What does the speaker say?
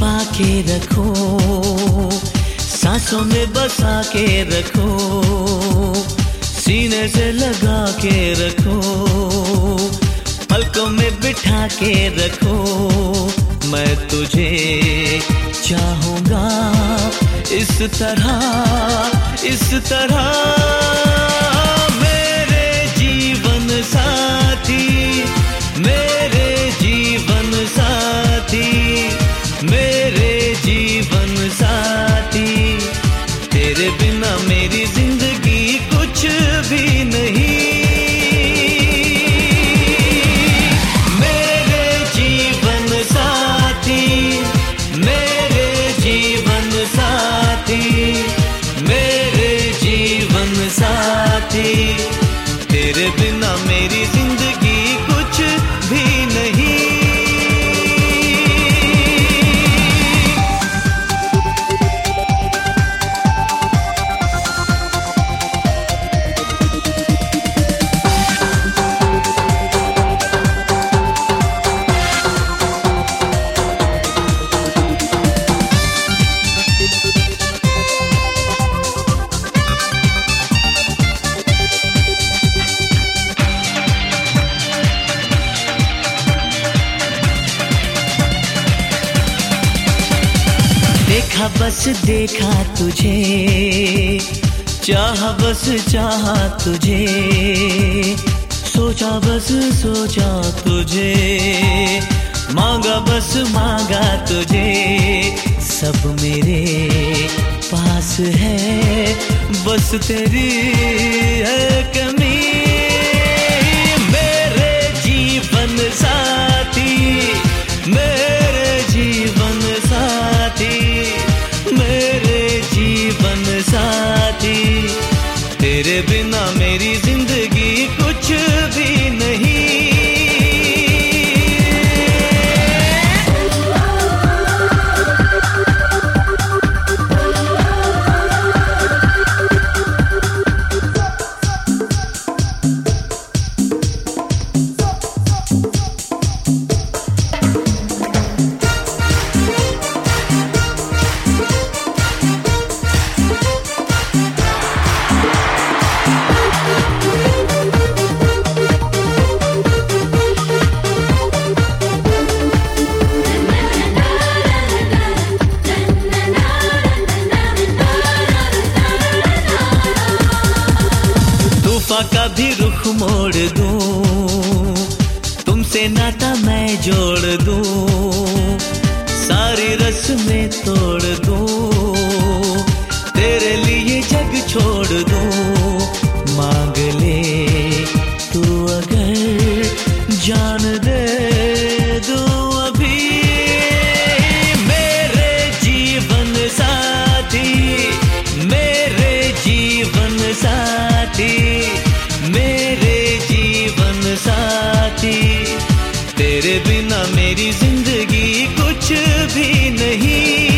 छुपा के रखो, सांसों में बसा के रखो, सीने से लगा के रखो, पलकों में बिठा के रखो। मैं तुझे चाहूंगा इस तरह, इस तरह, मेरे जीवन साथी, मेरे जीवन साथी, मेरे जीवन साथी। तेरे बिना मेरी जिंदगी कुछ भी नहीं। मेरे जीवन साथी, मेरे जीवन साथी, मेरे जीवन साथी। तेरे बिना मेरी जिंदगी कुछ भी नहीं। देखा बस देखा तुझे, चाहा बस चाहा तुझे, सोचा बस सोचा तुझे, मांगा बस मांगा तुझे। सब मेरे पास है, बस तेरी है कमी। मेरे जीवन साथी, मेरे जीवन साथी, मेरे जीवन साथी। तेरे बिना मेरी जिंदगी कुछ भी नहीं। का भी रुख मोड़ दूं, तुमसे नाता मैं जोड़ दूं, सारी रस्में तोड़ दूं, तेरे लिए जग छोड़ दूं। मांग ले तू अगर जान दे दूं अभी। मेरे जीवन साथी, मेरे जीवन साथी, मेरे जीवन साथी। तेरे बिना मेरी जिंदगी कुछ भी नहीं।